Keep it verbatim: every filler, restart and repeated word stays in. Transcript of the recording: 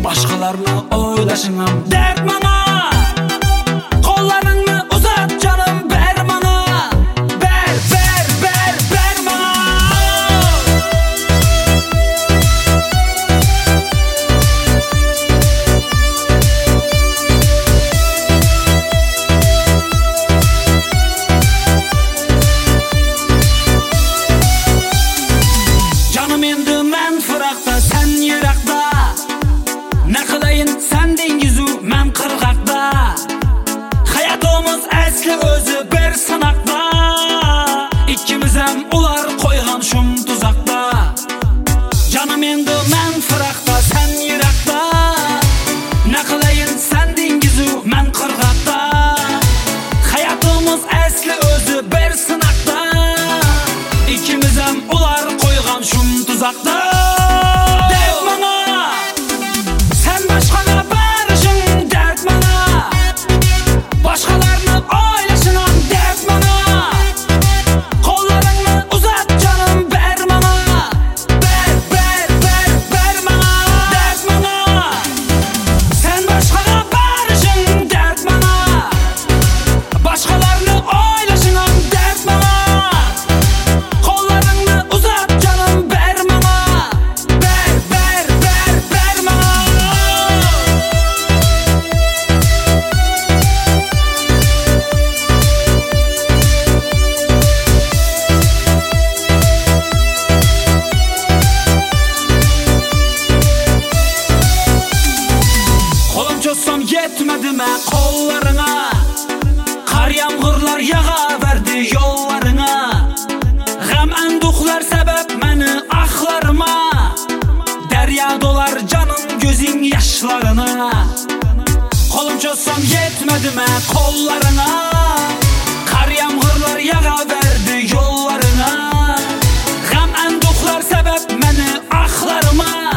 Başkalarını oylaşınam dert bana. Kollarını uzat canım, ver bana. Ver, ver, ver, ver bana. Canım endi men fıraqda, sen yıraqda. Ne kılayın sen dengizu, men kırgaqda. Hayatımız əsli özü bir sınaqda. İkimiz hem ular koygan şum tuzaqda. Canım endi men fıraqda, sen yıraqda. Ne kılayın sen dengizu, men kırgaqda. Hayatımız əsli özü bir sınaqda. İkimiz hem ular koygan şum tuzaqda. Çossam yetmedime kollarına. Kar yağmurlar yağa verdi yollarına. Gam enduklar sebep meni ahlarıma. Derya dolar canım gözün yaşlarına. Kolum çossam yetmedime kollarına. Kar yağmurlar yağa verdi yollarına. Gam enduklar sebep meni ahlarıma.